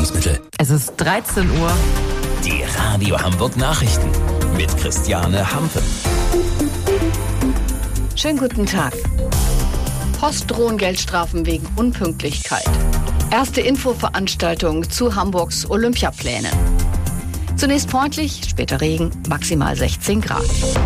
Nahrungsergänzungsmittel. Es ist 13 Uhr. Die Radio Hamburg Nachrichten mit Christiane Hampe. Schönen guten Tag. Post drohen Geldstrafen wegen Unpünktlichkeit. Erste Infoveranstaltung zu Hamburgs Olympiaplänen. Zunächst freundlich, später Regen, maximal 16 Grad.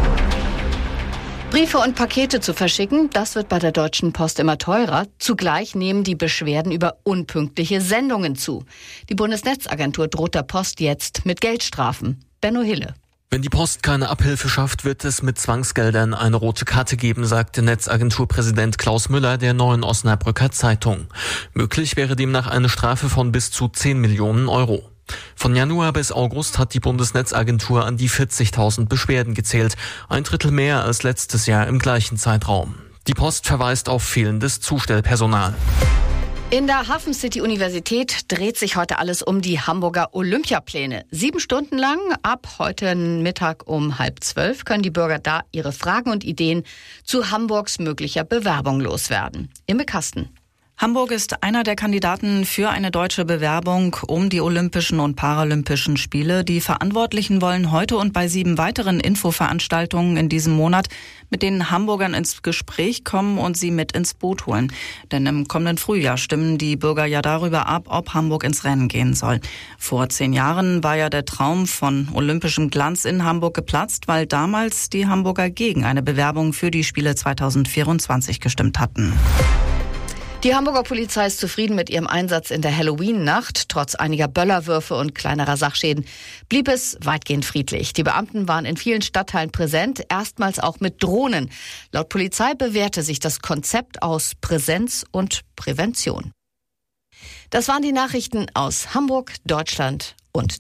Briefe und Pakete zu verschicken, das wird bei der Deutschen Post immer teurer. Zugleich nehmen die Beschwerden über unpünktliche Sendungen zu. Die Bundesnetzagentur droht der Post jetzt mit Geldstrafen. Benno Hille. Wenn die Post keine Abhilfe schafft, wird es mit Zwangsgeldern eine rote Karte geben, sagte Netzagenturpräsident Klaus Müller der Neuen Osnabrücker Zeitung. Möglich wäre demnach eine Strafe von bis zu 10 Millionen Euro. Von Januar bis August hat die Bundesnetzagentur an die 40.000 Beschwerden gezählt, 1/3 mehr als letztes Jahr im gleichen Zeitraum. Die Post verweist auf fehlendes Zustellpersonal. In der Hafen City Universität dreht sich heute alles um die Hamburger Olympiapläne. 7 Stunden lang, ab heute Mittag um 11:30, können die Bürger da ihre Fragen und Ideen zu Hamburgs möglicher Bewerbung loswerden. Imme Kasten. Hamburg ist einer der Kandidaten für eine deutsche Bewerbung um die Olympischen und Paralympischen Spiele. Die Verantwortlichen wollen heute und bei 7 weiteren Infoveranstaltungen in diesem Monat mit den Hamburgern ins Gespräch kommen und sie mit ins Boot holen. Denn im kommenden Frühjahr stimmen die Bürger ja darüber ab, ob Hamburg ins Rennen gehen soll. Vor 10 Jahren war ja der Traum von olympischem Glanz in Hamburg geplatzt, weil damals die Hamburger gegen eine Bewerbung für die Spiele 2024 gestimmt hatten. Die Hamburger Polizei ist zufrieden mit ihrem Einsatz in der Halloween-Nacht. Trotz einiger Böllerwürfe und kleinerer Sachschäden blieb es weitgehend friedlich. Die Beamten waren in vielen Stadtteilen präsent, erstmals auch mit Drohnen. Laut Polizei bewährte sich das Konzept aus Präsenz und Prävention. Das waren die Nachrichten aus Hamburg, Deutschland